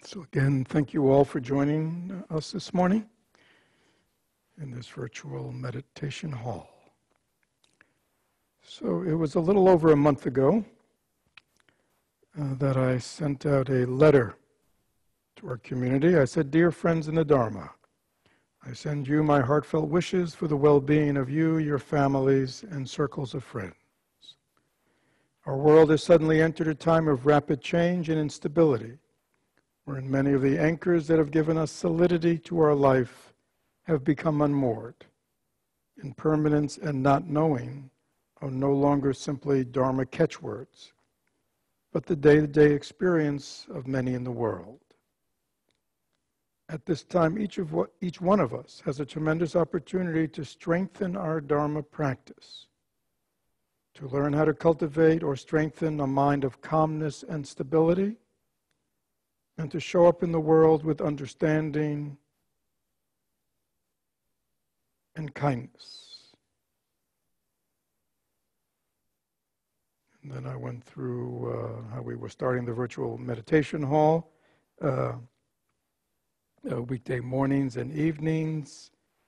So again, thank you all for joining us this morning in this virtual meditation hall. So it was a little over a month ago that I sent out a letter to our community. I said, "Dear friends in the Dharma, I send you my heartfelt wishes for the well-being of you, your families, and circles of friends. Our world has suddenly entered a time of rapid change and instability, wherein many of the anchors that have given us solidity to our life have become unmoored. Impermanence and not knowing are no longer simply Dharma catchwords, but the day-to-day experience of many in the world. At this time, each one of us has a tremendous opportunity to strengthen our Dharma practice, to learn how to cultivate or strengthen a mind of calmness and stability, and to show up in the world with understanding and kindness." And then I went through how we were starting the virtual meditation hall, weekday mornings and evenings.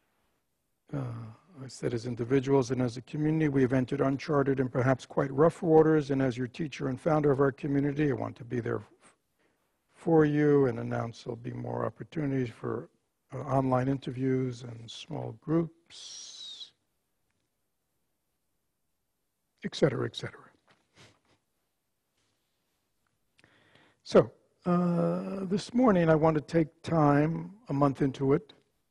I said, as individuals and as a community, we have entered uncharted and perhaps quite rough waters, and as your teacher and founder of our community, I want to be there for you and announce there'll be more opportunities for online interviews and small groups, etc., etc. So, this morning I want to take time, a month into it,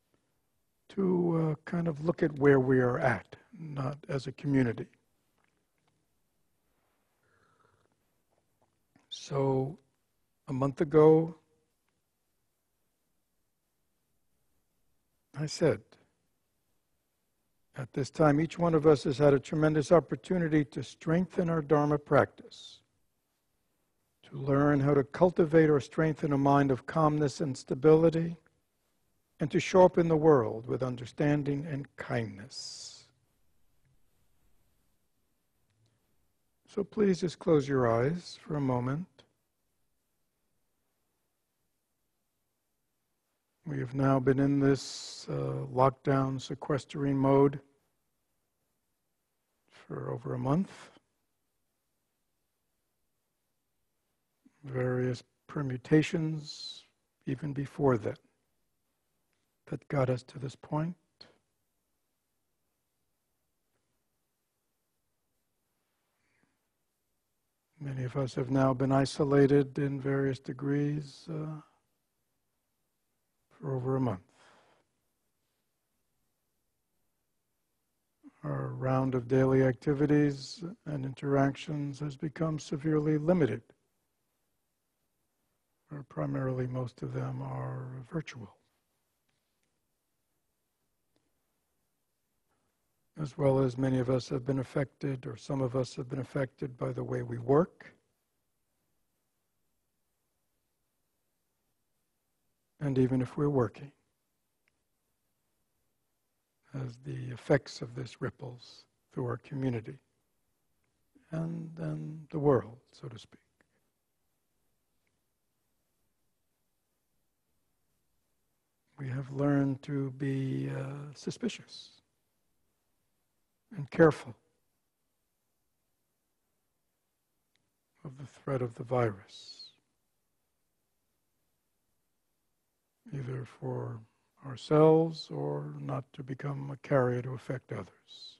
to kind of look at where we are at, not as a community. So, a month ago, I said, at this time, each one of us has had a tremendous opportunity to strengthen our Dharma practice, to learn how to cultivate or strengthen a mind of calmness and stability, and to show up in the world with understanding and kindness. So please just close your eyes for a moment. We have now been in this lockdown, sequestering mode for over a month. Various permutations even before that got us to this point. Many of us have now been isolated in various degrees for over a month. Our round of daily activities and interactions has become severely limited. Or primarily, most of them are virtual. As well as many of us have been affected, or some of us have been affected by the way we work, and even if we're working, as the effects of this ripples through our community and then the world, so to speak. We have learned to be suspicious and careful of the threat of the virus, either for ourselves or not to become a carrier to affect others.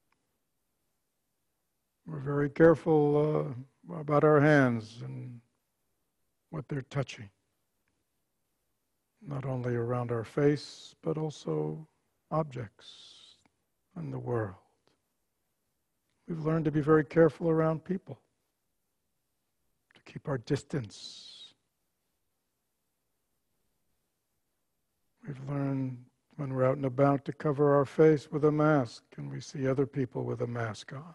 We're very careful about our hands and what they're touching, not only around our face, but also objects in the world. We've learned to be very careful around people, to keep our distance. We've learned when we're out and about to cover our face with a mask and we see other people with a mask on.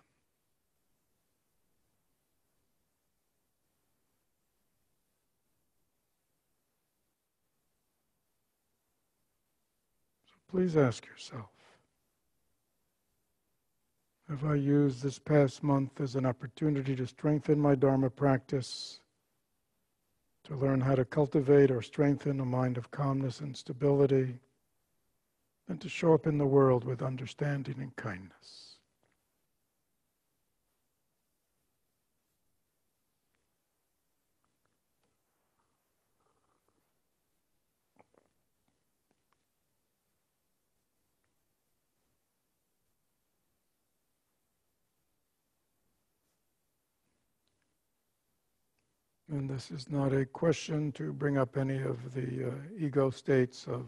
So please ask yourself, have I used this past month as an opportunity to strengthen my Dharma practice, to learn how to cultivate or strengthen a mind of calmness and stability, and to show up in the world with understanding and kindness. And this is not a question to bring up any of the ego states of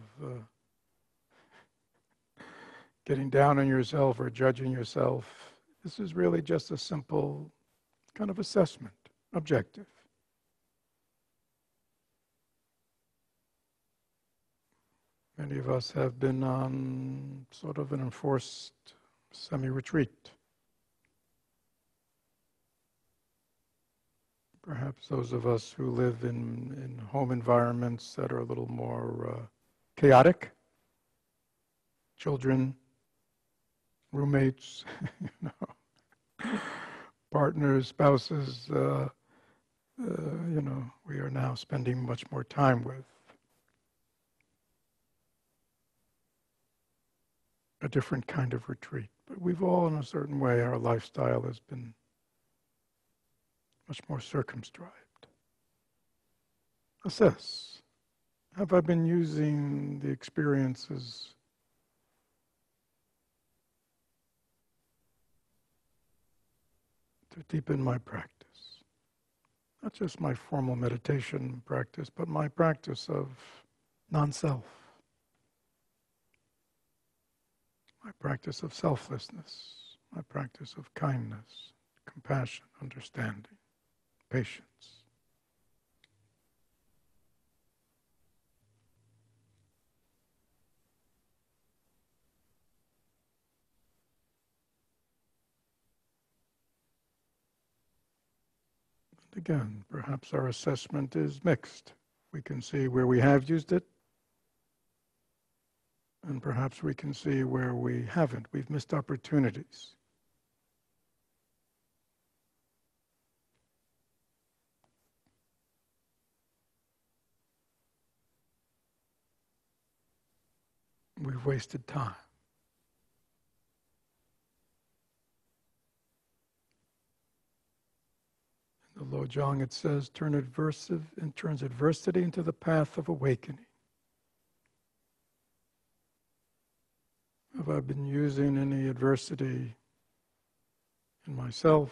getting down on yourself or judging yourself. This is really just a simple kind of assessment, objective. Many of us have been on sort of an enforced semi-retreat. Perhaps those of us who live in home environments that are a little more chaotic, children, roommates, partners, spouses, we are now spending much more time with. A different kind of retreat. But we've all, in a certain way, our lifestyle has been much more circumscribed. Assess. Have I been using the experiences to deepen my practice? Not just my formal meditation practice, but my practice of non-self. My practice of selflessness, my practice of kindness, compassion, understanding, patience. And again, perhaps our assessment is mixed. We can see where we have used it, and perhaps we can see where we haven't. We've missed opportunities. We've wasted time. In the Lojong it says, turns adversity into the path of awakening. Have I been using any adversity in myself,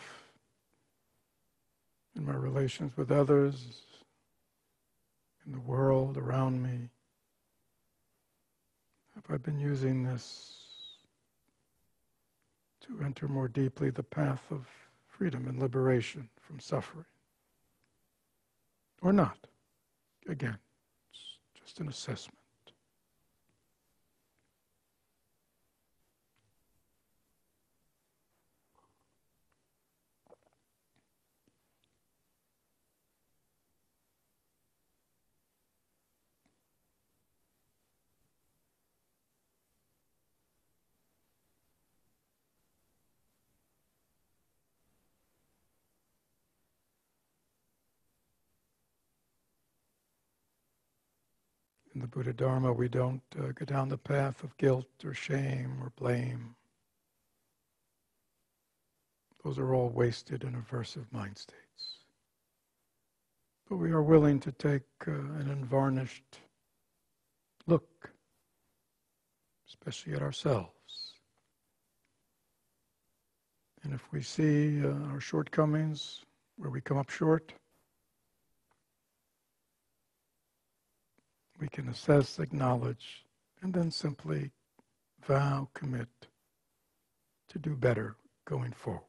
in my relations with others, in the world around me? Have I been using this to enter more deeply the path of freedom and liberation from suffering? Or not? Again, it's just an assessment. In the Buddha Dharma, we don't go down the path of guilt or shame or blame. Those are all wasted and aversive mind states. But we are willing to take an unvarnished look, especially at ourselves. And if we see our shortcomings, where we come up short, we can assess, acknowledge, and then simply vow, commit to do better going forward.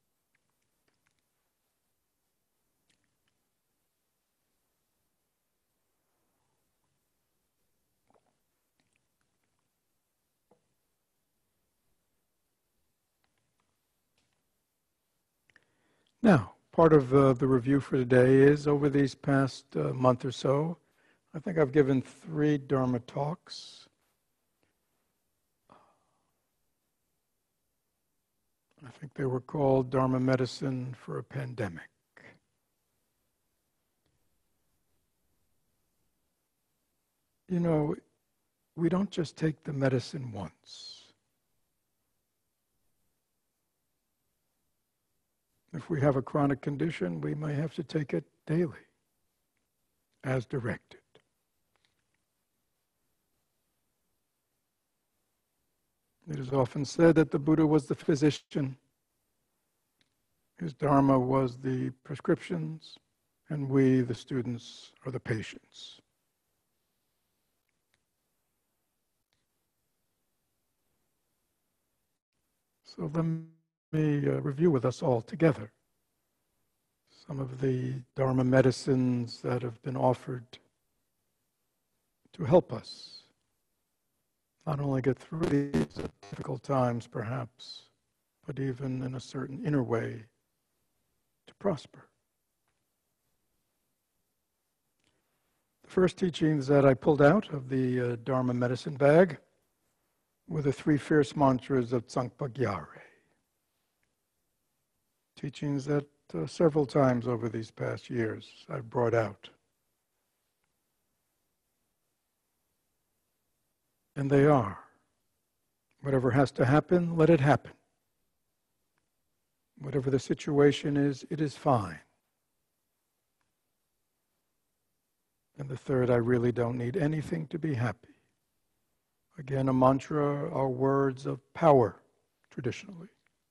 Now, part of the review for today is over these past month or so, I think I've given 3 Dharma talks. I think they were called Dharma Medicine for a Pandemic. You know, we don't just take the medicine once. If we have a chronic condition, we may have to take it daily, as directed. It is often said that the Buddha was the physician, his Dharma was the prescriptions, and we, the students, are the patients. So let me review with us all together some of the Dharma medicines that have been offered to help us not only get through these difficult times, perhaps, but even in a certain inner way to prosper. The first teachings that I pulled out of the Dharma medicine bag were the 3 fierce mantras of Tsongpa Gyare. Teachings that several times over these past years I've brought out. And they are, whatever has to happen, let it happen. Whatever the situation is, it is fine. And the third, I really don't need anything to be happy. Again, a mantra are words of power, traditionally.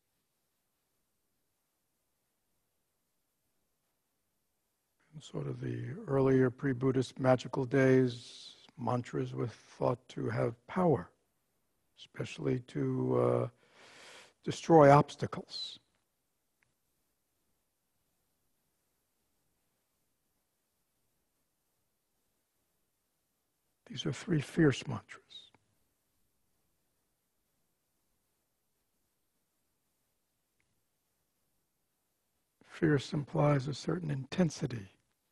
In sort of the earlier pre-Buddhist magical days, mantras were thought to have power, especially to destroy obstacles. These are 3 fierce mantras. Fierce implies a certain intensity,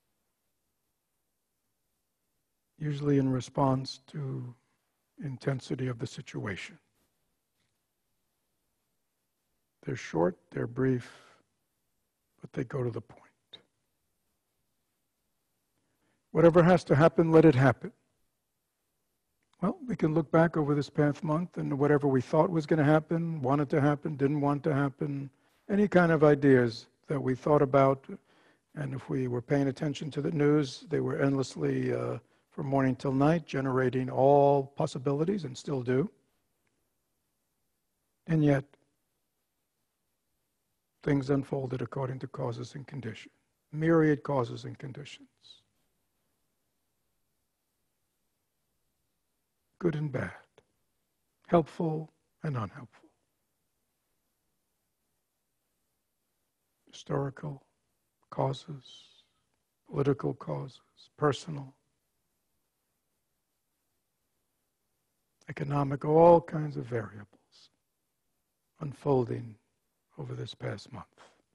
usually in response to intensity of the situation. They're short, they're brief, but they go to the point. Whatever has to happen, let it happen. Well, we can look back over this past month and whatever we thought was going to happen, wanted to happen, didn't want to happen, any kind of ideas that we thought about, and if we were paying attention to the news, they were endlessly, from morning till night, generating all possibilities, and still do. And yet, things unfolded according to causes and conditions, myriad causes and conditions, good and bad, helpful and unhelpful, historical causes, political causes, personal, economic, all kinds of variables unfolding over this past month.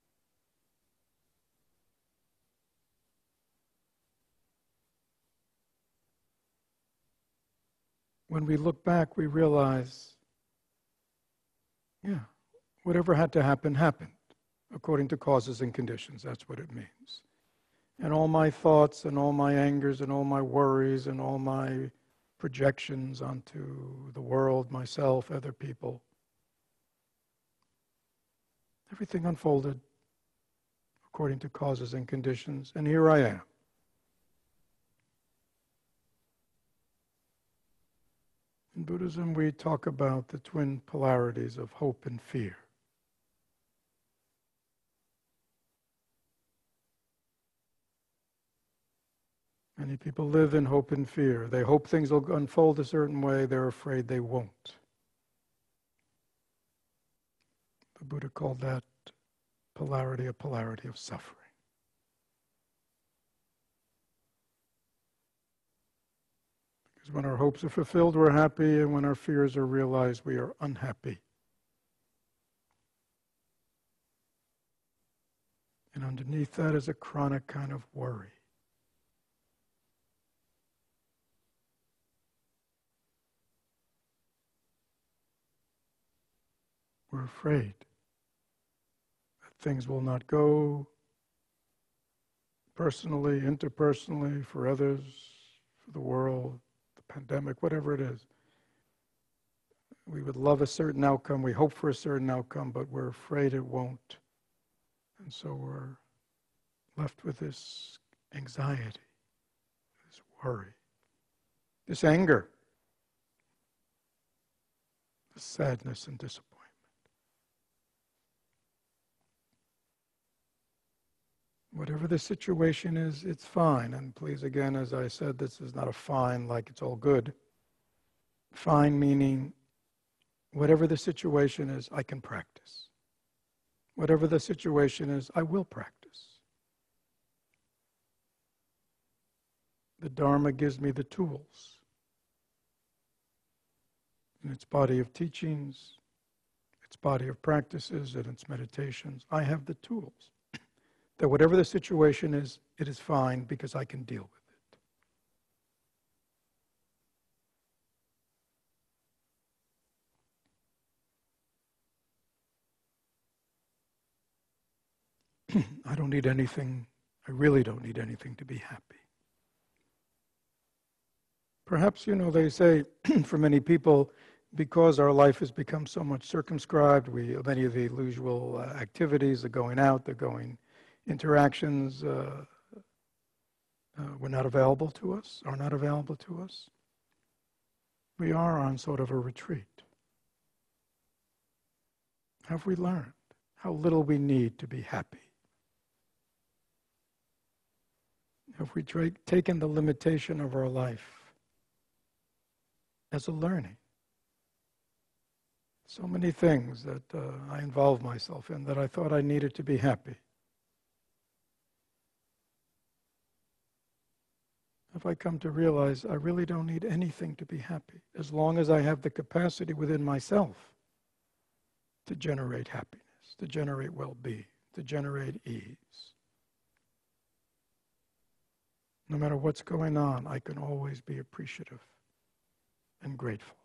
When we look back, we realize, yeah, whatever had to happen, happened, according to causes and conditions. That's what it means. And all my thoughts and all my angers and all my worries and all my projections onto the world, myself, other people, everything unfolded according to causes and conditions, and here I am. In Buddhism, we talk about the twin polarities of hope and fear. Many people live in hope and fear. They hope things will unfold a certain way. They're afraid they won't. The Buddha called that polarity a polarity of suffering. Because when our hopes are fulfilled, we're happy, and when our fears are realized, we are unhappy. And underneath that is a chronic kind of worry. We're afraid that things will not go personally, interpersonally, for others, for the world, the pandemic, whatever it is. We would love a certain outcome, we hope for a certain outcome, but we're afraid it won't. And so we're left with this anxiety, this worry, this anger, this sadness and disappointment. Whatever the situation is, it's fine. And please, again, as I said, this is not a fine like it's all good. Fine meaning, whatever the situation is, I can practice. Whatever the situation is, I will practice. The Dharma gives me the tools. In its body of teachings, its body of practices, and its meditations, I have the tools. That whatever the situation is, it is fine because I can deal with it. I don't need anything, I really don't need anything to be happy. Perhaps, they say for many people, because our life has become so much circumscribed, many of the usual activities, the going out, the going interactions were not available to us, are not available to us. We are on sort of a retreat. Have we learned how little we need to be happy? Have we taken the limitation of our life as a learning? So many things that I involved myself in that I thought I needed to be happy. Have I come to realize I really don't need anything to be happy, as long as I have the capacity within myself to generate happiness, to generate well-being, to generate ease. No matter what's going on, I can always be appreciative and grateful.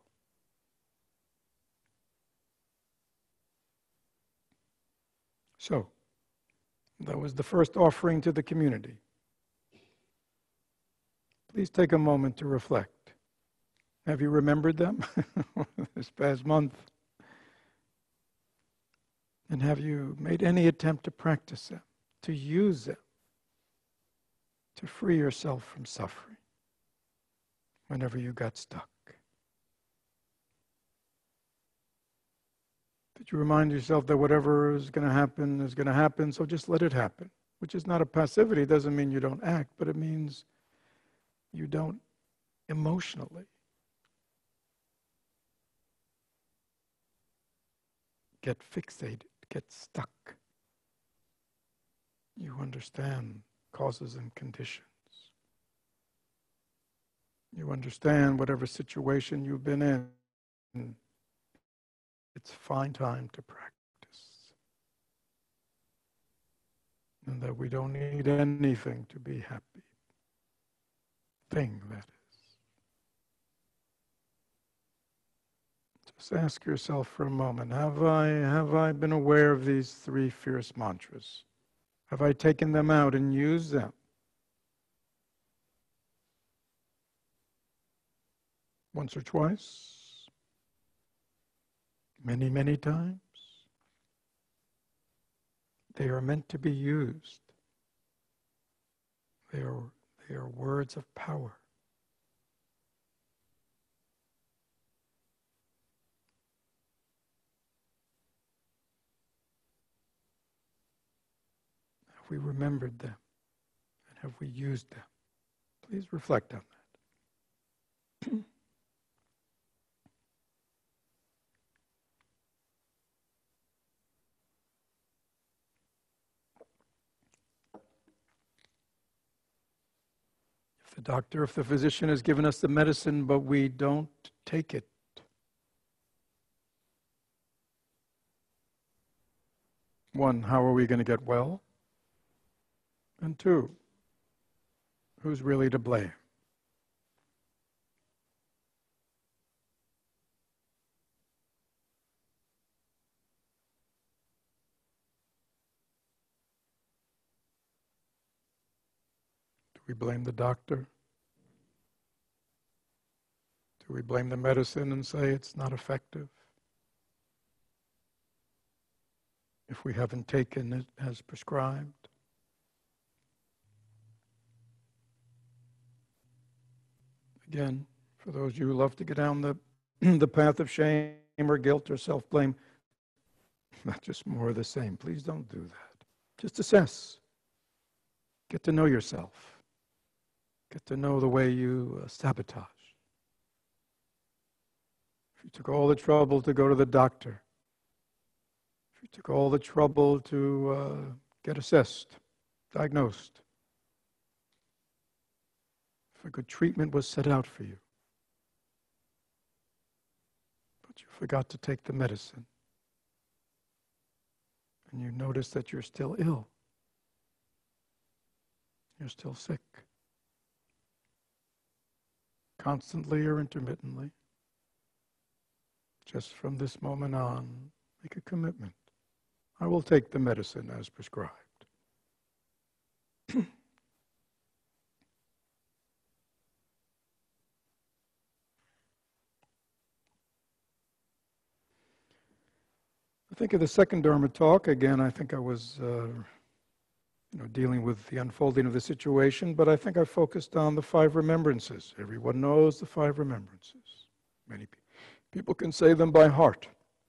So, that was the first offering to the community. Please take a moment to reflect. Have you remembered them this past month? And have you made any attempt to practice them, to use them, to free yourself from suffering whenever you got stuck? Did you remind yourself that whatever is going to happen, so just let it happen? Which is not a passivity, it doesn't mean you don't act, but it means you don't emotionally get fixated, get stuck. You understand causes and conditions. You understand whatever situation you've been in. It's fine time to practice. And that we don't need anything to be happy. Thing, that is. Just ask yourself for a moment, have I been aware of these three fierce mantras? Have I taken them out and used them? Once or twice? Many, many times? They are meant to be used. They are words of power. Have we remembered them? And have we used them? Please reflect on that. If the physician has given us the medicine, but we don't take it, one, how are we going to get well? And two, who's really to blame? Do we blame the doctor? Do we blame the medicine and say it's not effective if we haven't taken it as prescribed? Again, for those of you who love to get down the path of shame or guilt or self-blame, not just more of the same. Please don't do that. Just assess. Get to know yourself. Get to know the way you sabotage. If you took all the trouble to go to the doctor, if you took all the trouble to get assessed, diagnosed, if a good treatment was set out for you, but you forgot to take the medicine, and you notice that you're still ill, you're still sick, constantly or intermittently, just from this moment on, make a commitment. I will take the medicine as prescribed. I think of the second Dharma talk. Again, I think I was dealing with the unfolding of the situation, but I think I focused on the 5 remembrances. Everyone knows the 5 remembrances. Many people can say them by heart.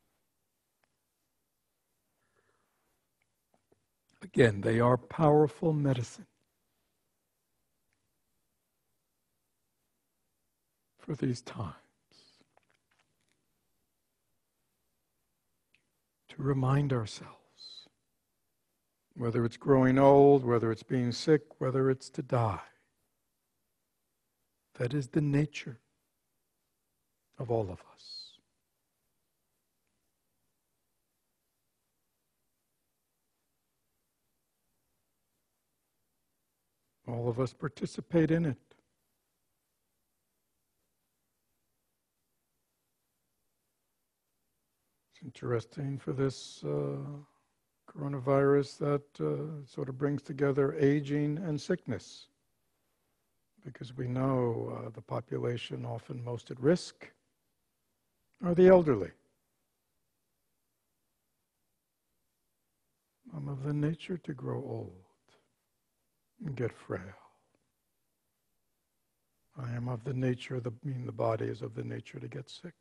Again, they are powerful medicine for these times. To remind ourselves, whether it's growing old, whether it's being sick, whether it's to die, that is the nature of all of us. All of us participate in it. It's interesting for this coronavirus that sort of brings together aging and sickness, because we know the population often most at risk are the elderly. I'm of the nature to grow old and get frail. I am of the nature, the body is of the nature to get sick.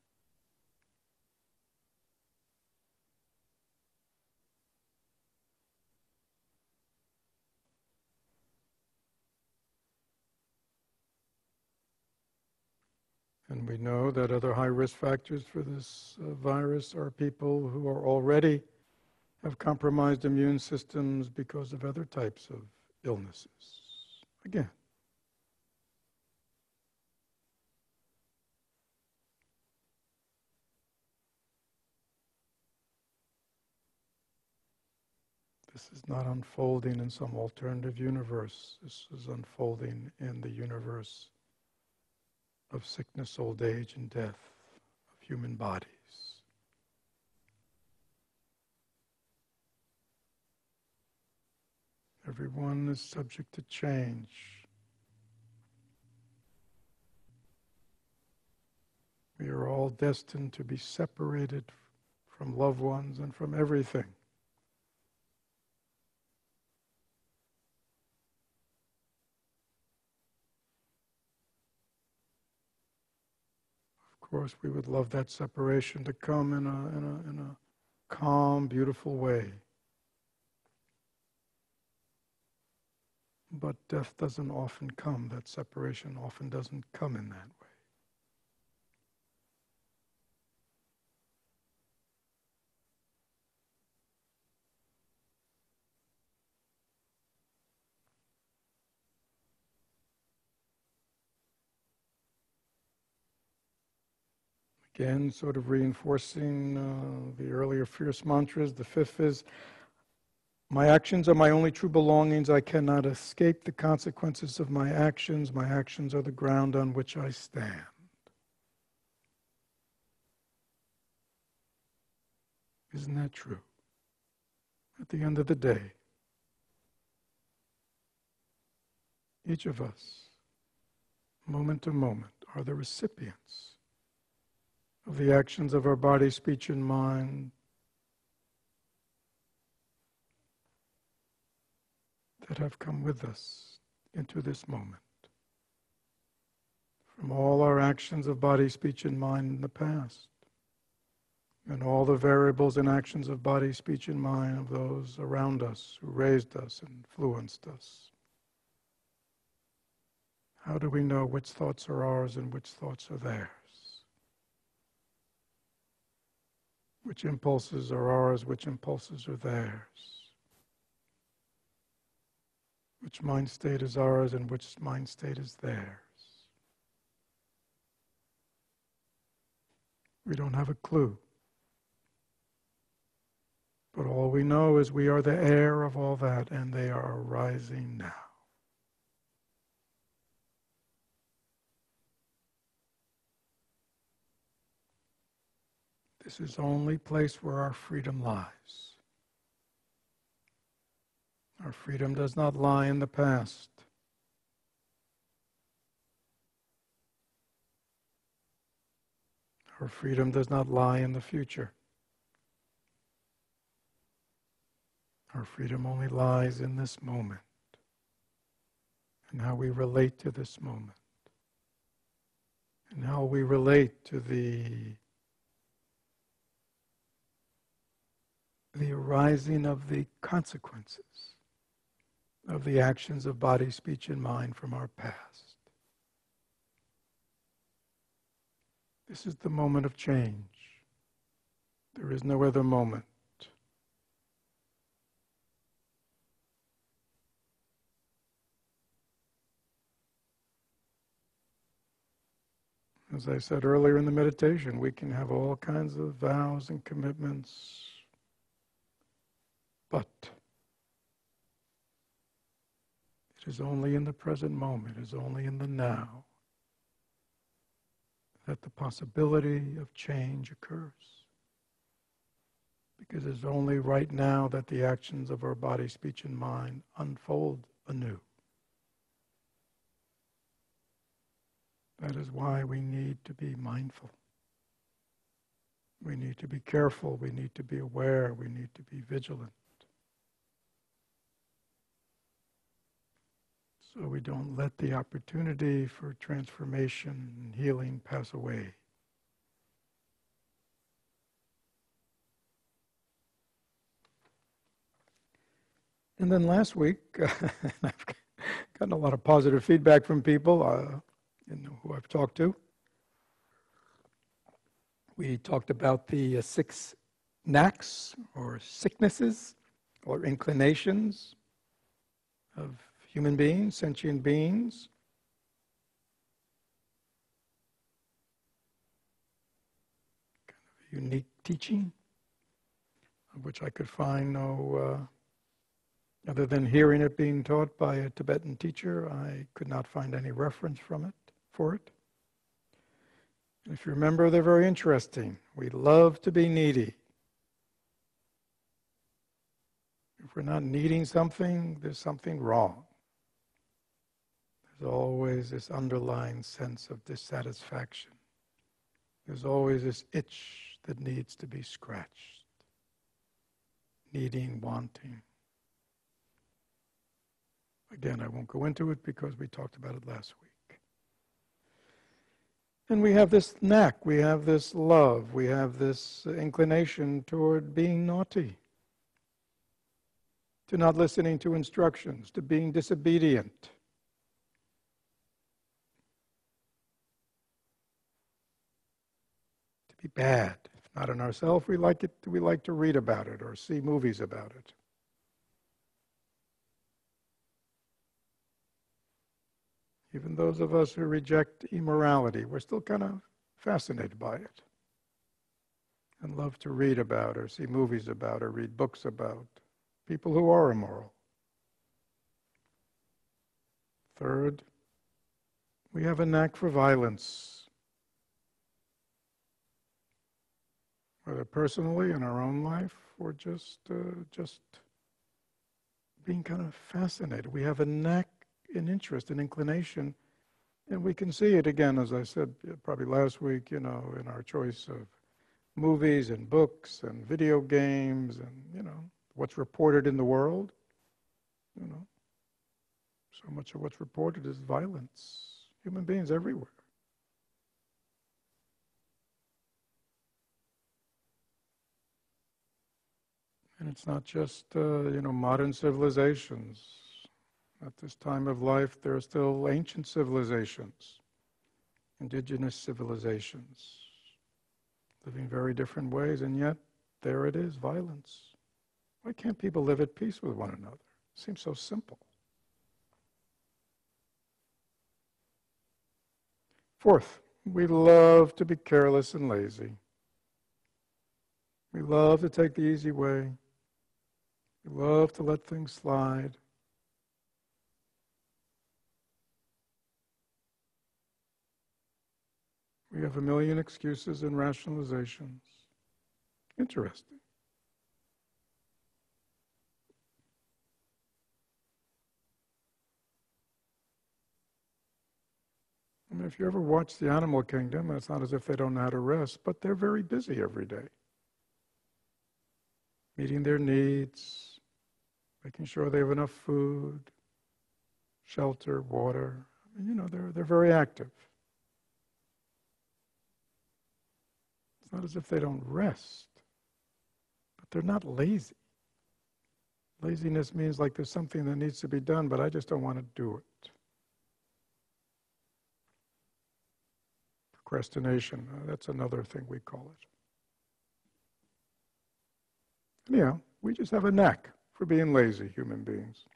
And we know that other high risk factors for this virus are people who are already have compromised immune systems because of other types of illnesses. Again, this is not unfolding in some alternative universe. This is unfolding in the universe of sickness, old age, and death of human bodies. Everyone is subject to change. We are all destined to be separated from loved ones and from everything. Of course, we would love that separation to come in a calm, beautiful way. But death doesn't often come. That separation often doesn't come in that way. Again, sort of reinforcing the earlier fierce mantras. The 5th is, my actions are my only true belongings. I cannot escape the consequences of my actions. My actions are the ground on which I stand. Isn't that true? At the end of the day, each of us moment to moment, are the recipients of the actions of our body, speech, and mind that have come with us into this moment. From all our actions of body, speech, and mind in the past, and all the variables and actions of body, speech, and mind of those around us who raised us and influenced us. How do we know which thoughts are ours and which thoughts are theirs? Which impulses are ours, which impulses are theirs? Which mind state is ours and which mind state is theirs? We don't have a clue. But all we know is we are the heir of all that, and they are arising now. This is the only place where our freedom lies. Our freedom does not lie in the past. Our freedom does not lie in the future. Our freedom only lies in this moment and how we relate to this moment and how we relate to the arising of the consequences of the actions of body, speech, and mind from our past. This is the moment of change. There is no other moment. As I said earlier in the meditation, we can have all kinds of vows and commitments, but it is only in the present moment, it is only in the now, that the possibility of change occurs. Because it's only right now that the actions of our body, speech, and mind unfold anew. That is why we need to be mindful. We need to be careful. We need to be aware. We need to be vigilant. So we don't let the opportunity for transformation and healing pass away. And then last week, I've gotten a lot of positive feedback from people who I've talked to. We talked about the 6 knacks or sicknesses or inclinations of human beings, sentient beings. Kind of a unique teaching, of which I could find no, other than hearing it being taught by a Tibetan teacher, I could not find any reference for it. And if you remember, they're very interesting. We love to be needy. If we're not needing something, there's something wrong. There's always this underlying sense of dissatisfaction. There's always this itch that needs to be scratched. Needing, wanting. Again, I won't go into it because we talked about it last week. And we have this knack, we have this love, we have this inclination toward being naughty, to not listening to instructions, to being disobedient. To be bad. If not in ourselves, we like to read about it or see movies about it. Even those of us who reject immorality, we're still kind of fascinated by it and love to read about or see movies about or read books about people who are immoral. Third, we have a knack for violence, whether personally in our own life or just being kind of fascinated. We have a knack, an interest, an inclination And we can see it again, as I said probably last week, in our choice of movies and books and video games and, what's reported in the world. So much of what's reported is violence. Human beings everywhere. And it's not just, modern civilizations. At this time of life, there are still ancient civilizations, indigenous civilizations, living very different ways, and yet there it is, violence. Why can't people live at peace with one another? It seems so simple. Fourth, we love to be careless and lazy. We love to take the easy way. We love to let things slide. We have a million excuses and rationalizations. Interesting. I mean, if you ever watch the animal kingdom, it's not as if they don't know how to rest, but they're very busy every day. Meeting their needs, making sure they have enough food, shelter, water. I mean, they're very active. It's not as if they don't rest, but they're not lazy. Laziness means like there's something that needs to be done, but I just don't want to do it. Procrastination, that's another thing we call it. Anyhow, we just have a knack for being lazy, human beings.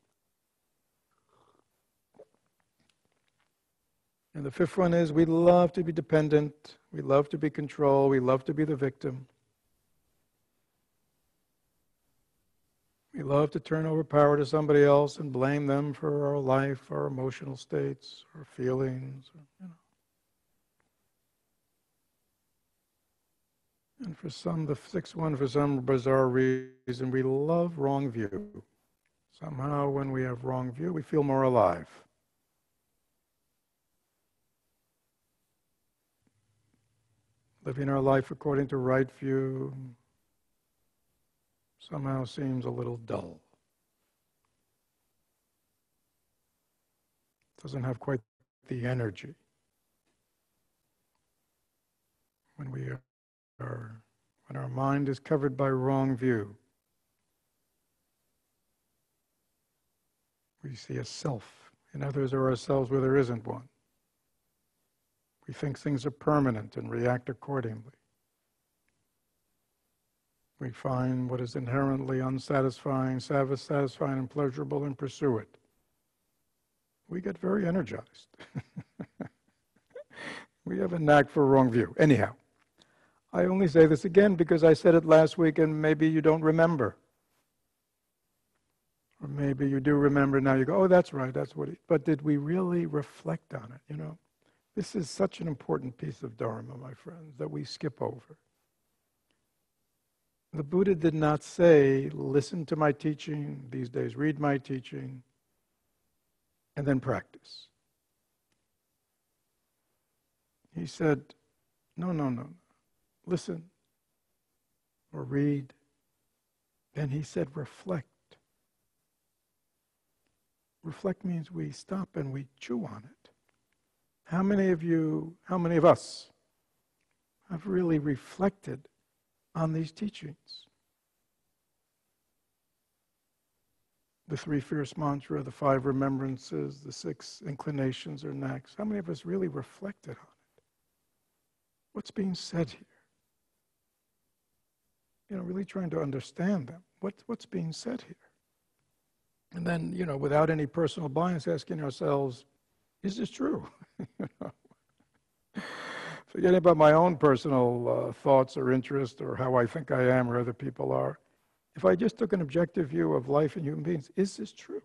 And the fifth one is we love to be dependent, we love to be controlled, we love to be the victim. We love to turn over power to somebody else and blame them for our life, our emotional states, our feelings, And for some, the sixth one, for some bizarre reason, we love wrong view. Somehow when we have wrong view, we feel more alive. Living our life according to right view somehow seems a little dull. Doesn't have quite the energy. When our mind is covered by wrong view, we see a self in others or ourselves where there isn't one. We think things are permanent and react accordingly. We find what is inherently unsatisfying, satisfying and pleasurable and pursue it. We get very energized. We have a knack for a wrong view. Anyhow, I only say this again because I said it last week and maybe you don't remember. Or maybe you do remember now, you go, oh, that's right, that's what but did we really reflect on it, This is such an important piece of Dharma, my friends, that we skip over. The Buddha did not say, listen to my teaching, these days read my teaching, and then practice. He said, no. Listen or read. Then he said, reflect. Reflect means we stop and we chew on it. How many of us have really reflected on these teachings? The 3 fierce mantra, the 5 remembrances, the 6 inclinations or knacks. How many of us really reflected on it? What's being said here? Really trying to understand them. What's being said here? And then, without any personal bias, asking ourselves, is this true? Forgetting about my own personal thoughts or interest or how I think I am or other people are. If I just took an objective view of life and human beings, is this true?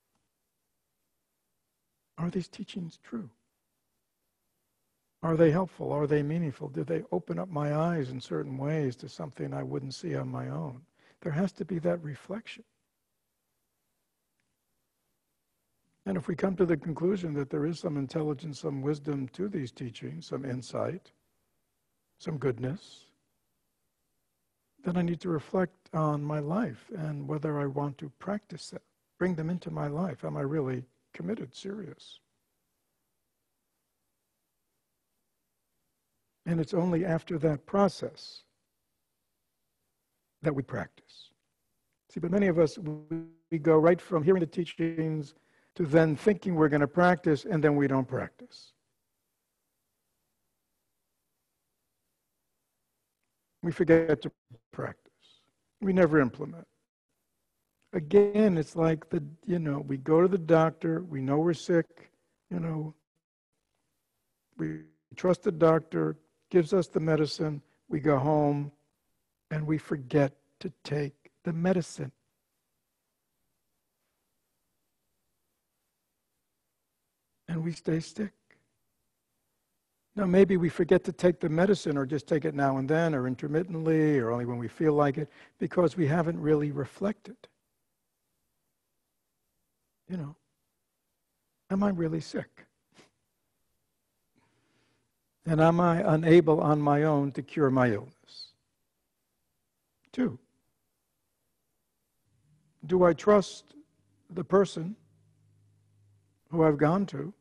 Are these teachings true? Are they helpful? Are they meaningful? Do they open up my eyes in certain ways to something I wouldn't see on my own? There has to be that reflection. And if we come to the conclusion that there is some intelligence, some wisdom to these teachings, some insight, some goodness, then I need to reflect on my life and whether I want to practice that, bring them into my life. Am I really committed, serious? And it's only after that process that we practice. See, but many of us, we go right from hearing the teachings to then thinking we're going to practice, and then we don't practice. We forget to practice. We never implement. Again, it's like we go to the doctor, we know we're sick, we trust the doctor, gives us the medicine, we go home, and we forget to take the medicine. And we stay sick. Now, maybe we forget to take the medicine or just take it now and then or intermittently or only when we feel like it because we haven't really reflected. Am I really sick? And am I unable on my own to cure my illness? 2, do I trust the person who I've gone to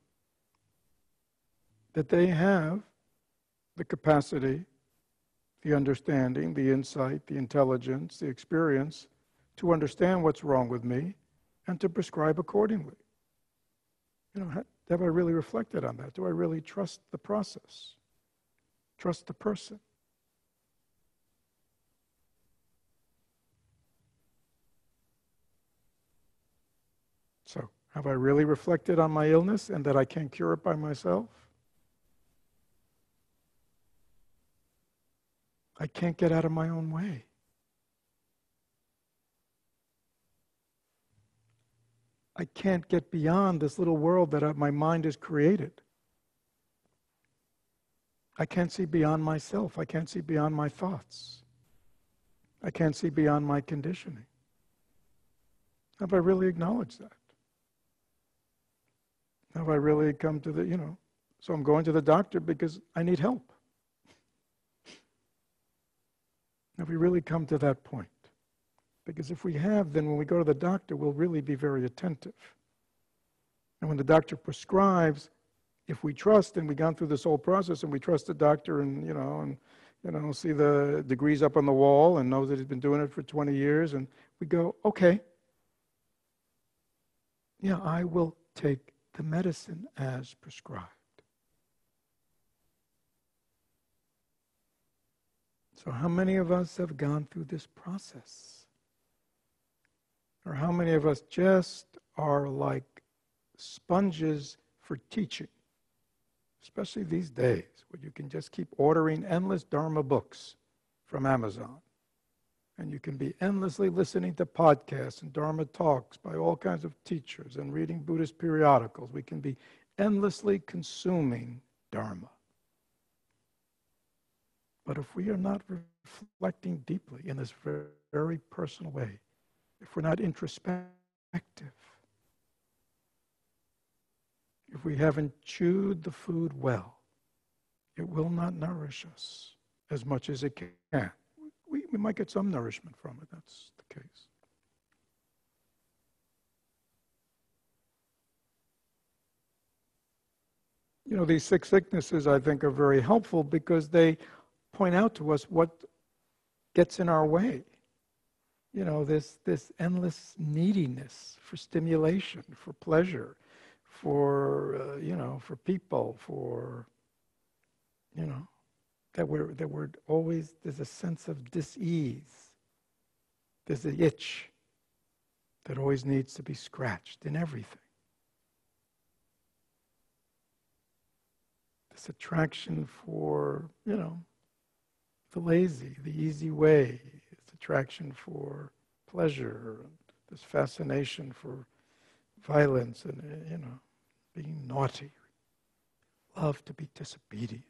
that they have the capacity, the understanding, the insight, the intelligence, the experience to understand what's wrong with me and to prescribe accordingly? Have I really reflected on that? Do I really trust the process? Trust the person? So, have I really reflected on my illness and that I can't cure it by myself? I can't get out of my own way. I can't get beyond this little world that my mind has created. I can't see beyond myself. I can't see beyond my thoughts. I can't see beyond my conditioning. Have I really acknowledged that? Have I really come to so I'm going to the doctor because I need help. Have we really come to that point? Because if we have, then when we go to the doctor, we'll really be very attentive. And when the doctor prescribes, if we trust, and we've gone through this whole process, and we trust the doctor, and see the degrees up on the wall, and know that he's been doing it for 20 years, and we go, okay, yeah, I will take the medicine as prescribed. So how many of us have gone through this process? Or how many of us just are like sponges for teaching? Especially these days, where you can just keep ordering endless Dharma books from Amazon. And you can be endlessly listening to podcasts and Dharma talks by all kinds of teachers and reading Buddhist periodicals. We can be endlessly consuming Dharma. But if we are not reflecting deeply in this very, very personal way, if we're not introspective, if we haven't chewed the food well, it will not nourish us as much as it can. We might get some nourishment from it, that's the case. These 6 sicknesses, I think, are very helpful because they point out to us what gets in our way. This endless neediness for stimulation, for pleasure, for people, for that we're always, there's a sense of dis-ease. There's an itch that always needs to be scratched in everything. This attraction for, the lazy, the easy way, this attraction for pleasure, this fascination for violence and, being naughty, love to be disobedient.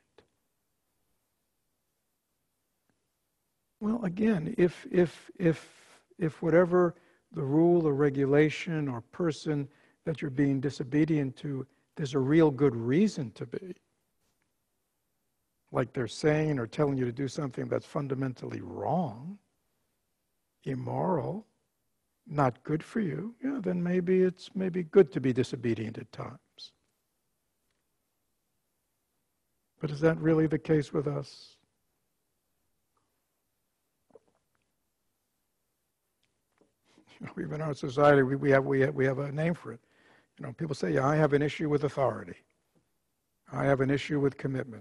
Well, again, if whatever the rule or regulation or person that you're being disobedient to, there's a real good reason to be. Like they're saying or telling you to do something that's fundamentally wrong, immoral, not good for you, yeah, then maybe it's good to be disobedient at times. But is that really the case with us? Even in our society, we have a name for it. People say, yeah, I have an issue with authority. I have an issue with commitment.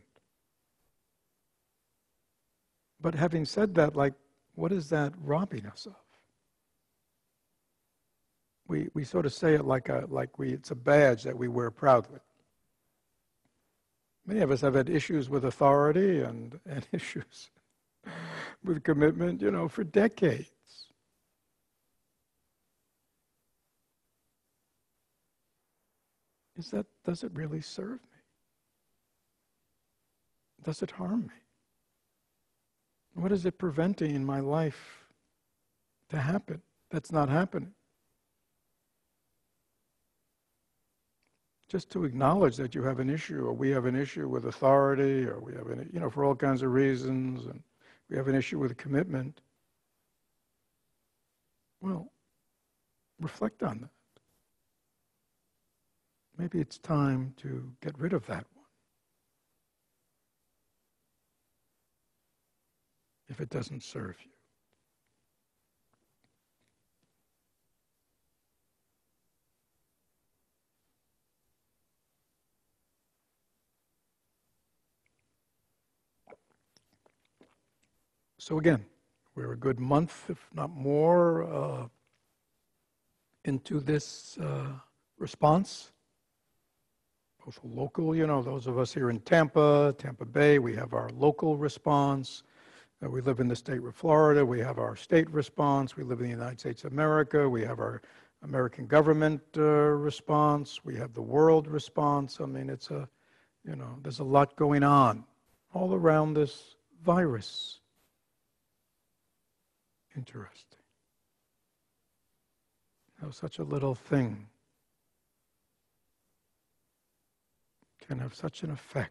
But having said that, what is that robbing us of? We sort of say it it's a badge that we wear proudly. Many of us have had issues with authority and issues with commitment, for decades. Does it really serve me? Does it harm me? What is it preventing in my life to happen that's not happening? Just to acknowledge that you have an issue, or we have an issue with authority, or we have for all kinds of reasons, and we have an issue with commitment. Well, reflect on that. Maybe it's time to get rid of that one, if it doesn't serve you. So again, we're a good month, if not more, into this response. Both local, those of us here in Tampa Bay, we have our local response. We live in the state of Florida, we have our state response. We live in the United States of America, we have our American government response. We have the world response. I mean, there's a lot going on all around this virus. Interesting. How such a little thing can have such an effect.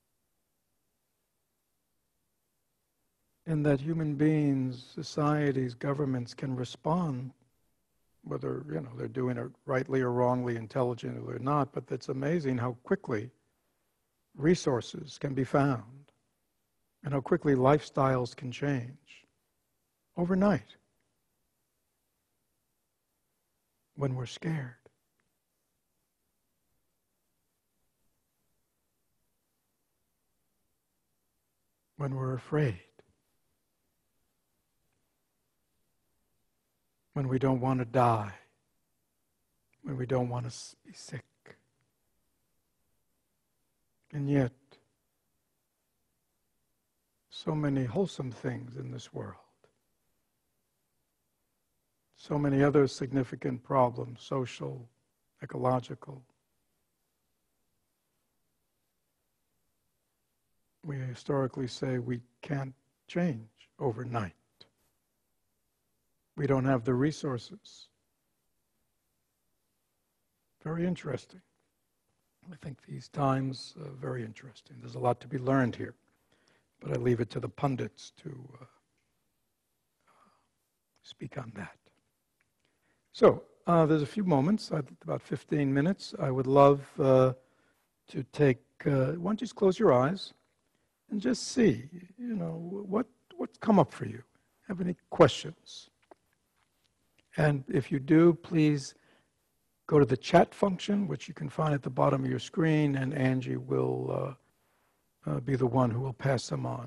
And that human beings, societies, governments can respond, whether they're doing it rightly or wrongly, intelligently or not, but it's amazing how quickly resources can be found and how quickly lifestyles can change overnight when we're scared. When we're afraid. When we don't want to die. When we don't want to be sick. And yet, so many wholesome things in this world. So many other significant problems, social, ecological. We historically say we can't change overnight. We don't have the resources. Very interesting. I think these times are very interesting. There's a lot to be learned here, but I leave it to the pundits to speak on that. So there's a few moments, about 15 minutes. I would love to take, why don't you just close your eyes and just see, what's come up for you. Have any questions? And if you do, please go to the chat function, which you can find at the bottom of your screen, and Angie will be the one who will pass them on.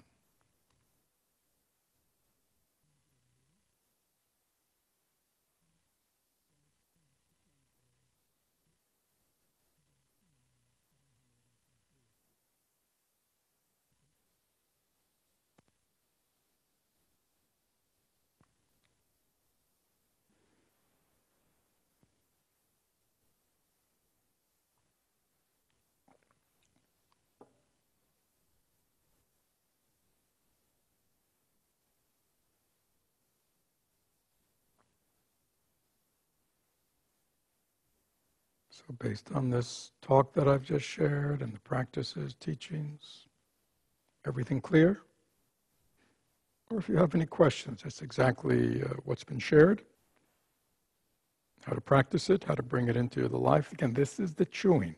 So based on this talk that I've just shared and the practices, teachings, everything clear? Or if you have any questions, that's exactly what's been shared, how to practice it, how to bring it into the life. Again, this is the chewing.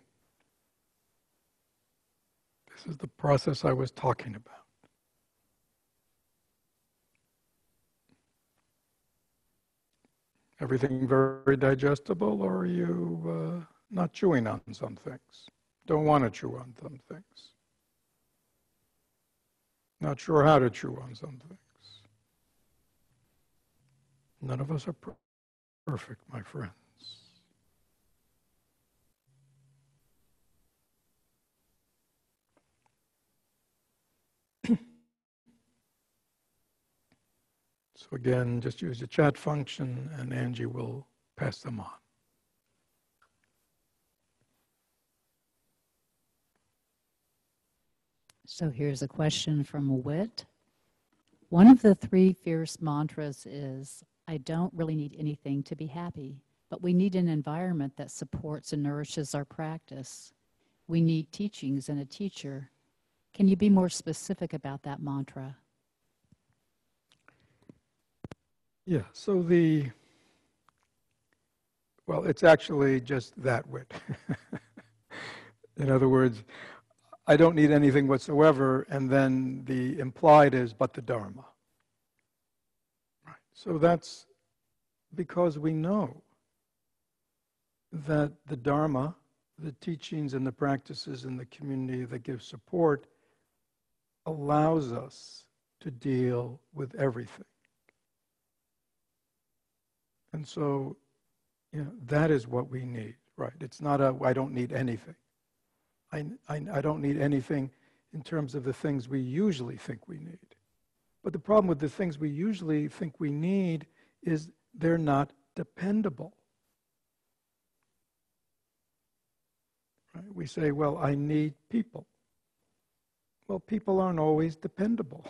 This is the process I was talking about. Everything very digestible, or are you not chewing on some things? Don't want to chew on some things? Not sure how to chew on some things? None of us are perfect, my friends. So again, just use the chat function and Angie will pass them on. So here's a question from Wit. One of the 3 fierce mantras is, I don't really need anything to be happy, but we need an environment that supports and nourishes our practice. We need teachings and a teacher. Can you be more specific about that mantra? Yeah, so well, it's actually just that Wit. In other words, I don't need anything whatsoever, and then the implied is, but the Dharma. Right. So that's because we know that the Dharma, the teachings and the practices in the community that give support, allows us to deal with everything. And so, that is what we need, right? It's not I don't need anything. I don't need anything in terms of the things we usually think we need. But the problem with the things we usually think we need is they're not dependable. Right? We say, well, I need people. Well, people aren't always dependable.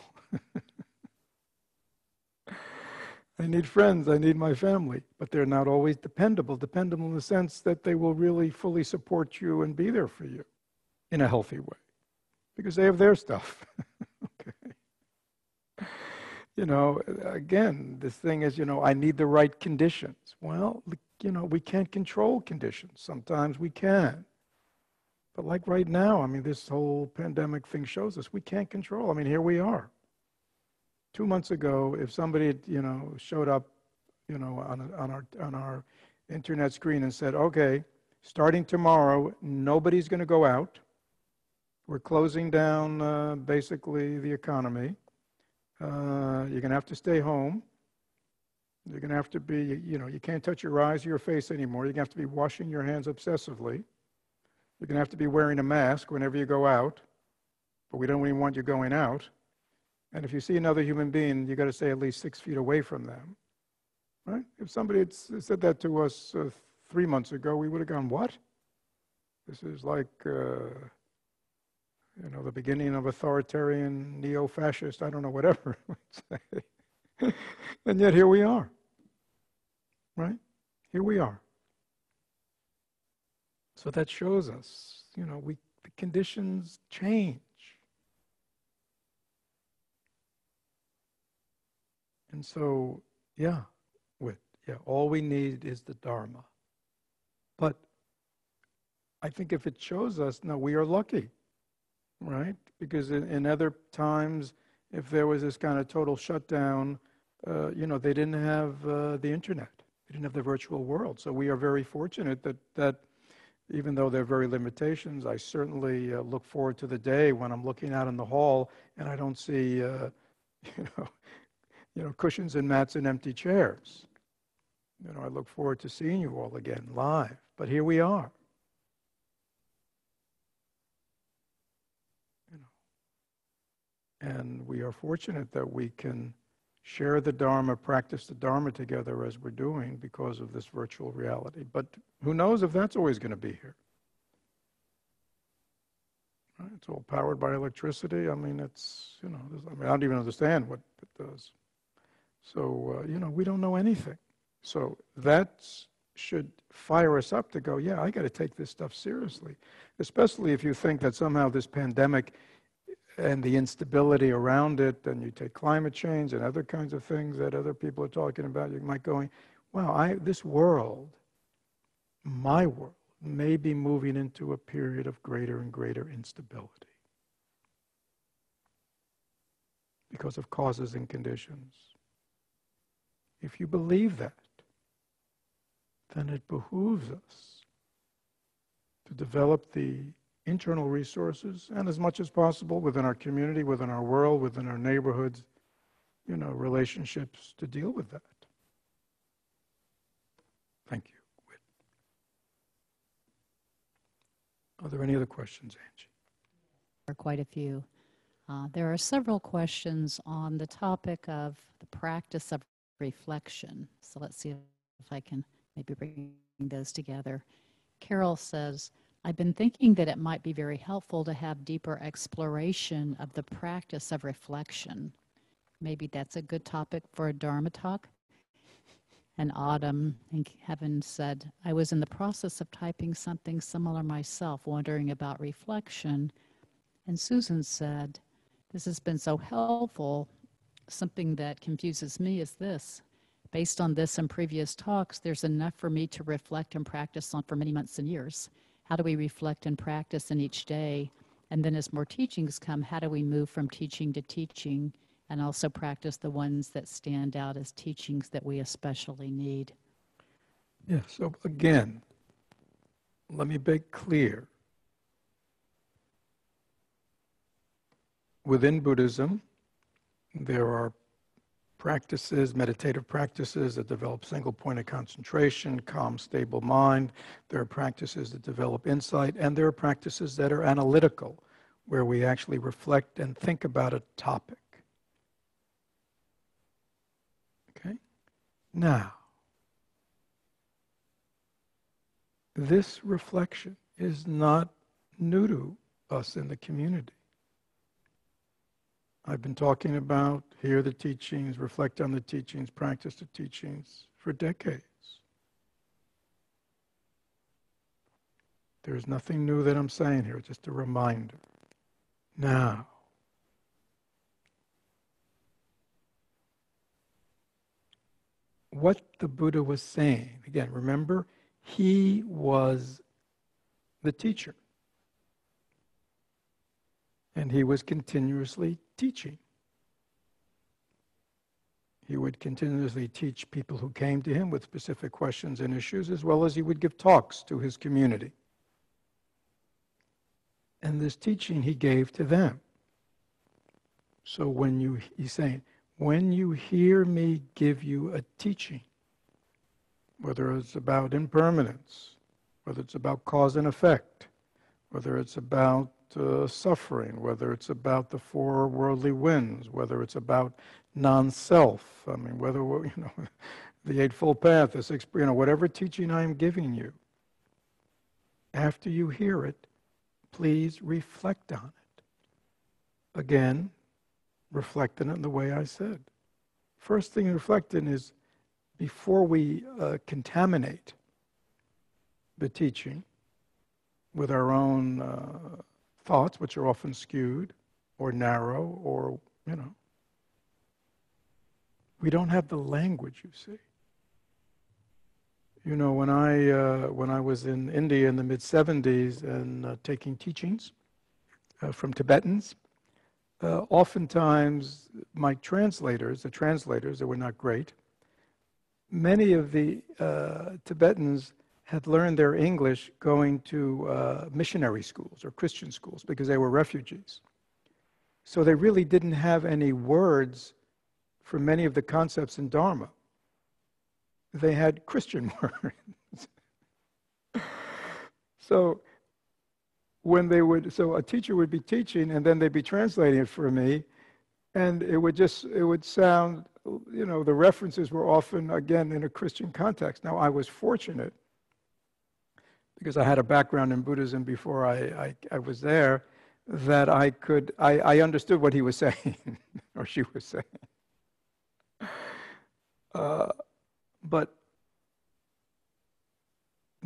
I need friends, I need my family, but they're not always dependable. Dependable in the sense that they will really fully support you and be there for you in a healthy way, because they have their stuff. Okay. Again, this thing is, I need the right conditions. Well, we can't control conditions. Sometimes we can. But like right now, this whole pandemic thing shows us we can't control. Here we are. 2 months ago, if somebody had, showed up, on our internet screen and said, okay, starting tomorrow, nobody's going to go out. We're closing down basically the economy. You're going to have to stay home. You're going to have to be, you can't touch your eyes or your face anymore. You're going to have to be washing your hands obsessively. You're going to have to be wearing a mask whenever you go out, but we don't even want you going out. And if you see another human being, you got to stay at least 6 feet away from them, right? If somebody had said that to us 3 months ago, we would have gone, what? This is like, the beginning of authoritarian, neo-fascist, I don't know, whatever. And yet here we are, right? Here we are. So that shows us, the conditions change. And so, all we need is the Dharma. But I think if it shows us, no, we are lucky, right? Because in other times, if there was this kind of total shutdown, they didn't have the internet. They didn't have the virtual world. So we are very fortunate that even though there are very limitations, I certainly look forward to the day when I'm looking out in the hall and I don't see, cushions and mats and empty chairs. I look forward to seeing you all again live. But here we are. And we are fortunate that we can share the Dharma, practice the Dharma together as we're doing because of this virtual reality. But who knows if that's always going to be here. Right? It's all powered by electricity. It's, I don't even understand what it does. So, we don't know anything. So that's should fire us up to go, yeah, I got to take this stuff seriously, especially if you think that somehow this pandemic and the instability around it, and you take climate change and other kinds of things that other people are talking about, you might go, wow, this world, my world, may be moving into a period of greater and greater instability because of causes and conditions. If you believe that, then it behooves us to develop the internal resources and as much as possible within our community, within our world, within our neighborhoods, relationships to deal with that. Thank you. Whit. Are there any other questions, Angie? There are quite a few. There are several questions on the topic of the practice of reflection. So let's see if I can maybe bring those together. Carol says, I've been thinking that it might be very helpful to have deeper exploration of the practice of reflection. Maybe that's a good topic for a Dharma talk. And Autumn and Kevin said, I was in the process of typing something similar myself, wondering about reflection. And Susan said, this has been so helpful. Something that confuses me is this. Based on this and previous talks, there's enough for me to reflect and practice on for many months and years. How do we reflect and practice in each day? And then as more teachings come, how do we move from teaching to teaching and also practice the ones that stand out as teachings that we especially need? Yeah, so again, let me make clear. Within Buddhism, there are practices, meditative practices that develop single point of concentration, calm, stable mind. There are practices that develop insight, and there are practices that are analytical, where we actually reflect and think about a topic. Okay? Now, this reflection is not new to us in the community. I've been talking about hear the teachings, reflect on the teachings, practice the teachings for decades. There's nothing new that I'm saying here, just a reminder. Now, what the Buddha was saying, again, remember, he was the teacher. And he was continuously teaching. He would continuously teach people who came to him with specific questions and issues, as well as he would give talks to his community. And this teaching he gave to them. So he's saying, when you hear me give you a teaching, whether it's about impermanence, whether it's about cause and effect, whether it's about suffering, whether it's about the four worldly winds, whether it's about non-self, whether, the Eightfold Path, the six, whatever teaching I am giving you, after you hear it, please reflect on it. Again, reflect on it in the way I said. First thing to reflect in is, before we contaminate the teaching with our own thoughts, which are often skewed or narrow or, we don't have the language, you see. When I was in India in the mid-'70s and taking teachings from Tibetans, oftentimes my translators, they were not great. Many of the Tibetans had learned their English going to missionary schools or Christian schools because they were refugees. So they really didn't have any words for many of the concepts in Dharma. They had Christian words. So a teacher would be teaching and then they'd be translating it for me, and it would sound, the references were often, again, in a Christian context. Now, I was fortunate because I had a background in Buddhism before I was there, that I understood what he was saying, or she was saying. But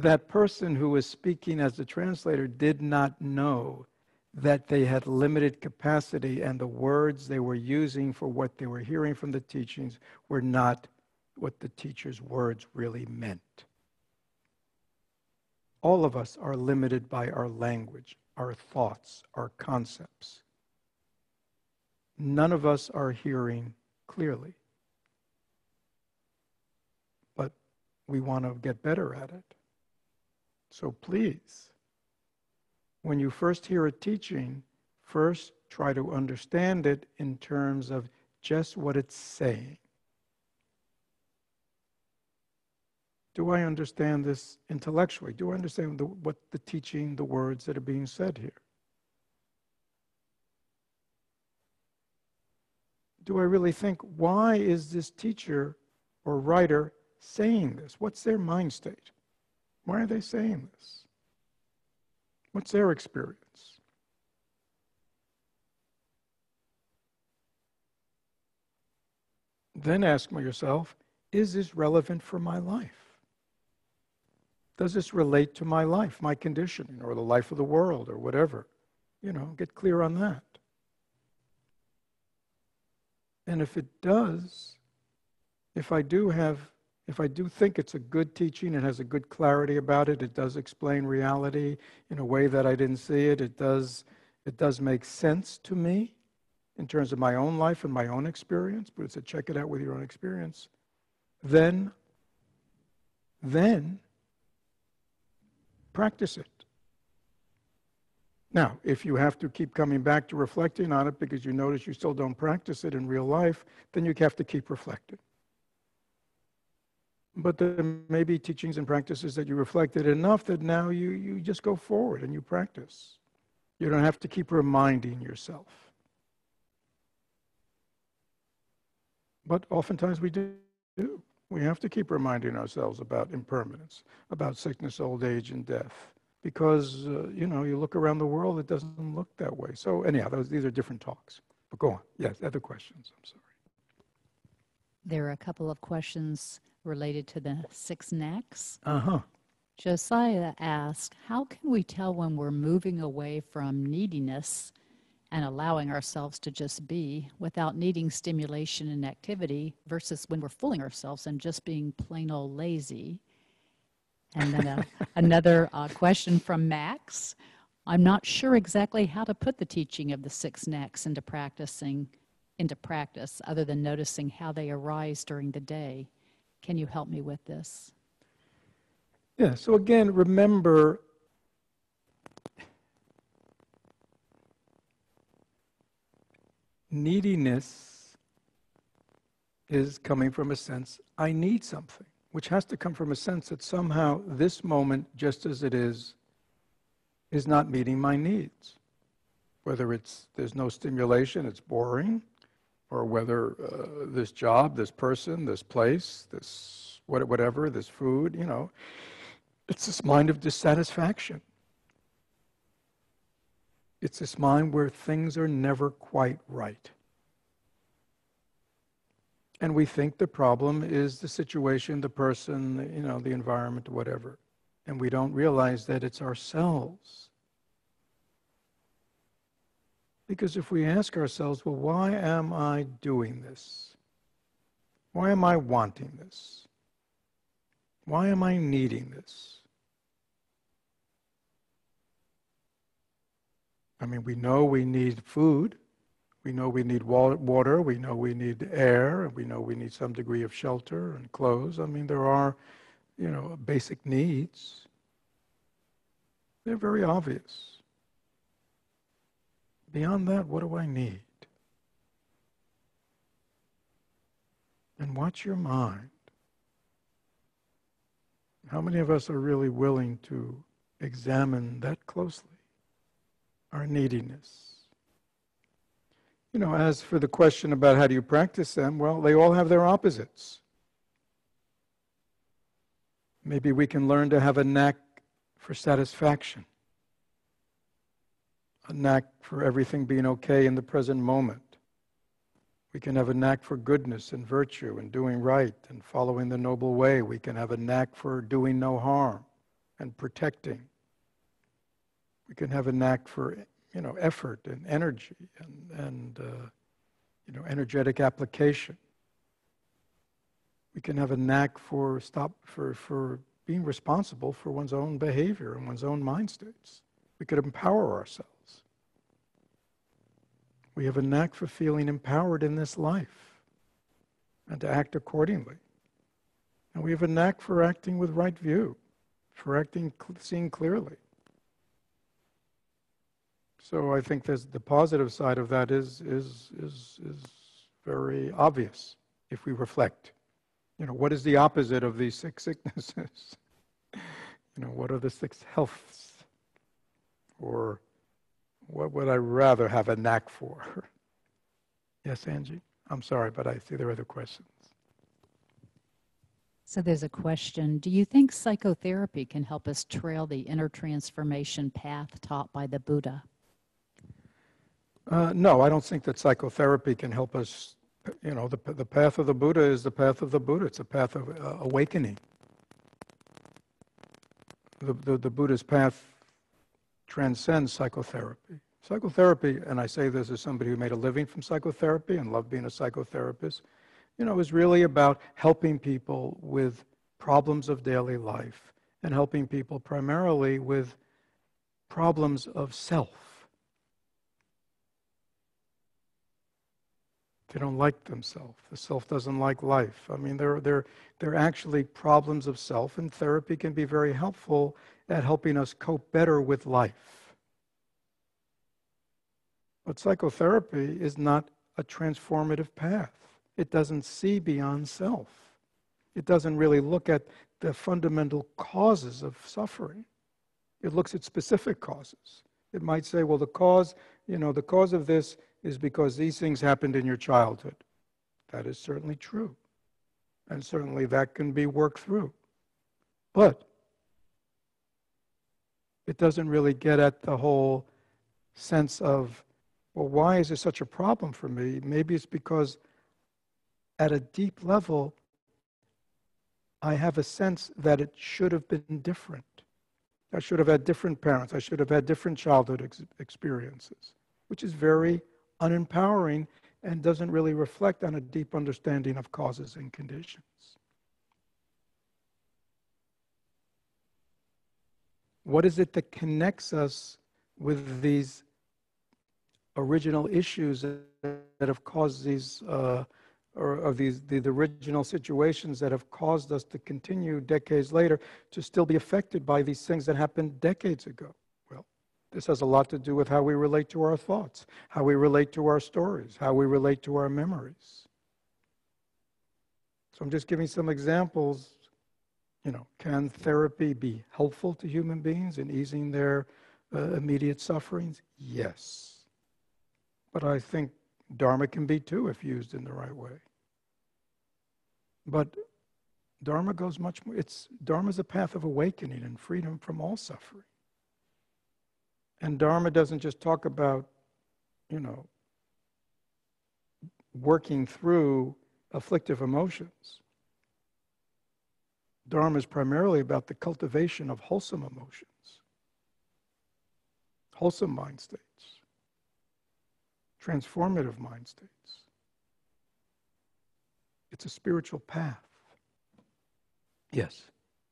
that person who was speaking as the translator did not know that they had limited capacity and the words they were using for what they were hearing from the teachings were not what the teacher's words really meant. All of us are limited by our language, our thoughts, our concepts. None of us are hearing clearly. But we want to get better at it. So please, when you first hear a teaching, first try to understand it in terms of just what it's saying. Do I understand this intellectually? Do I understand what the teaching, the words that are being said here? Do I really think, why is this teacher or writer saying this? What's their mind state? Why are they saying this? What's their experience? Then ask yourself, is this relevant for my life? Does this relate to my life, my conditioning, or the life of the world, or whatever? Get clear on that. And if it does, if I do think it's a good teaching, it has a good clarity about it, it does explain reality in a way that I didn't see it, it does make sense to me in terms of my own life and my own experience, but it's a check it out with your own experience, then practice it. Now, if you have to keep coming back to reflecting on it because you notice you still don't practice it in real life, then you have to keep reflecting. But there may be teachings and practices that you reflected enough that now you just go forward and you practice. You don't have to keep reminding yourself. But oftentimes we do. We have to keep reminding ourselves about impermanence, about sickness, old age, and death. Because, you look around the world, it doesn't look that way. So anyhow, these are different talks. But go on. Yes, other questions. I'm sorry. There are a couple of questions related to the 6 necks. Uh-huh. Josiah asked, how can we tell when we're moving away from neediness and allowing ourselves to just be without needing stimulation and activity versus when we're fooling ourselves and just being plain old lazy? And then another question from Max. I'm not sure exactly how to put the teaching of the 6 necks into practice other than noticing how they arise during the day. Can you help me with this? Yeah, so again, remember, neediness is coming from a sense, I need something, which has to come from a sense that somehow this moment, just as it is not meeting my needs. Whether there's no stimulation, it's boring, or whether this job, this person, this place, this whatever, this food, it's this mind of dissatisfaction. It's this mind where things are never quite right. And we think the problem is the situation, the person, the environment, whatever. And we don't realize that it's ourselves. Because if we ask ourselves, well, why am I doing this? Why am I wanting this? Why am I needing this? I mean, we know we need food. We know we need water. We know we need air. We know we need some degree of shelter and clothes. I mean, there are, basic needs. They're very obvious. Beyond that, what do I need? And watch your mind. How many of us are really willing to examine that closely? Our neediness. As for the question about how do you practice them, well, they all have their opposites. Maybe we can learn to have a knack for satisfaction, a knack for everything being okay in the present moment. We can have a knack for goodness and virtue and doing right and following the noble way. We can have a knack for doing no harm and protecting. We can have a knack for, effort and energy and energetic application. We can have a knack for being responsible for one's own behavior and one's own mind states. We could empower ourselves. We have a knack for feeling empowered in this life and to act accordingly. And we have a knack for acting with right view, for seeing clearly. So I think there's the positive side of that is very obvious if we reflect. What is the opposite of these 6 sicknesses? What are the 6 healths? Or what would I rather have a knack for? Yes, Angie? I'm sorry, but I see there are other questions. So there's a question. Do you think psychotherapy can help us trail the inner transformation path taught by the Buddha? No, I don't think that psychotherapy can help us. The path of the Buddha is the path of the Buddha. It's a path of awakening. The Buddha's path transcends psychotherapy. Psychotherapy, and I say this as somebody who made a living from psychotherapy and loved being a psychotherapist, is really about helping people with problems of daily life and helping people primarily with problems of self. They don't like themselves. The self doesn't like life. I mean, they're actually problems of self, and therapy can be very helpful at helping us cope better with life. But psychotherapy is not a transformative path. It doesn't see beyond self. It doesn't really look at the fundamental causes of suffering. It looks at specific causes. It might say, well, the cause of this is because these things happened in your childhood. That is certainly true. And certainly that can be worked through. But it doesn't really get at the whole sense of, well, why is this such a problem for me? Maybe it's because at a deep level, I have a sense that it should have been different. I should have had different parents. I should have had different childhood experiences, which is very unempowering and doesn't really reflect on a deep understanding of causes and conditions. What is it that connects us with these original issues that have caused these, the original situations that have caused us to continue decades later to still be affected by these things that happened decades ago? Well, this has a lot to do with how we relate to our thoughts, how we relate to our stories, how we relate to our memories. So I'm just giving some examples. Can therapy be helpful to human beings in easing their immediate sufferings? Yes. But I think Dharma can be too if used in the right way. But Dharma goes much more. Dharma is a path of awakening and freedom from all suffering. And Dharma doesn't just talk about, working through afflictive emotions. Dharma is primarily about the cultivation of wholesome emotions, wholesome mind states, transformative mind states. It's a spiritual path. Yes.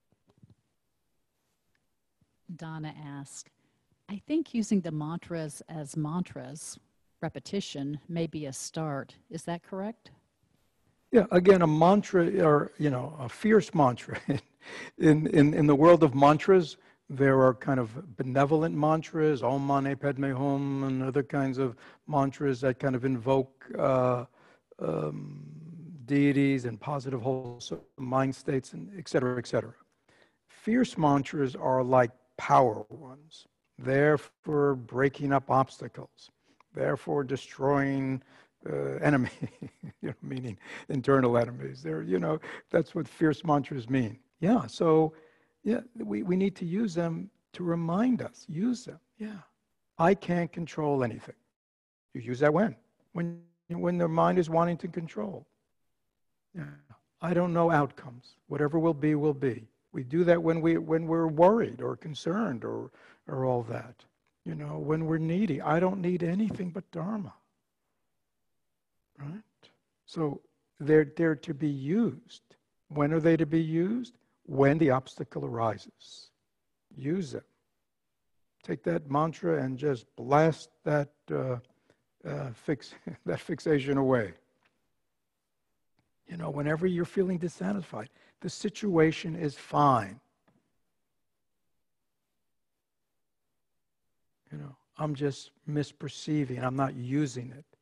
Donna asked, I think using the mantras as mantras, repetition, may be a start. Is that correct? Yeah, again, a mantra, or a fierce mantra. In the world of mantras, there are kind of benevolent mantras, Om Mani Padme Hum, and other kinds of mantras that kind of invoke deities and positive wholesome mind states, and et cetera, et cetera. Fierce mantras are like power ones. They're for breaking up obstacles. They're for destroying enemy, meaning internal enemies. That's what fierce mantras mean. Yeah, so we need to use them to remind us. Use them. Yeah, I can't control anything. You use that when the mind is wanting to control. Yeah, I don't know outcomes. Whatever will be, will be. We do that when we're worried or concerned or all that. You know, when we're needy. I don't need anything but Dharma. Right? So they're to be used. When are they to be used? When the obstacle arises. Use them. Take that mantra and just blast that that fixation away. You know, whenever you're feeling dissatisfied, the situation is fine. You know, I'm just misperceiving. I'm not using it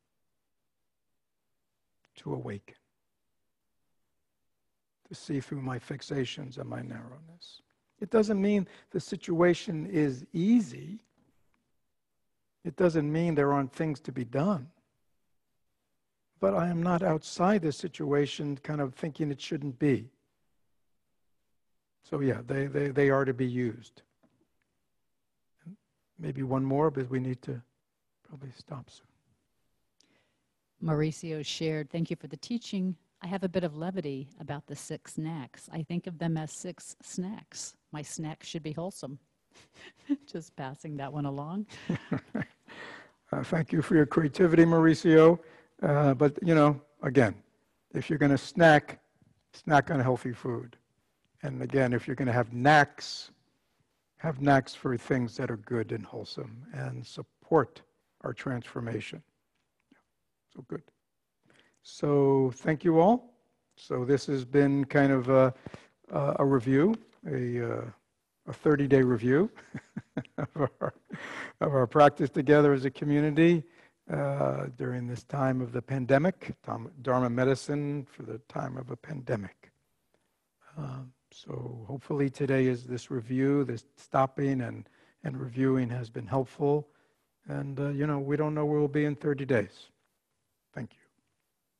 to awaken, to see through my fixations and my narrowness. It doesn't mean the situation is easy. It doesn't mean there aren't things to be done. But I am not outside the situation kind of thinking it shouldn't be. So yeah, they are to be used. Maybe one more, but we need to probably stop soon. Mauricio shared, thank you for the teaching. I have a bit of levity about the 6 snacks. I think of them as 6 snacks. My snacks should be wholesome. Just passing that one along. Thank you for your creativity, Mauricio. But, you know, again, if you're going to snack on healthy food. And again, if you're going to have knacks for things that are good and wholesome and support our transformation. So good. So thank you all. So this has been kind of a review, a 30-day review of our practice together as a community during this time of the pandemic, Dharma medicine for the time of a pandemic. So hopefully today is this review, this stopping and reviewing has been helpful. And, you know, we don't know where we'll be in 30 days. Thank you.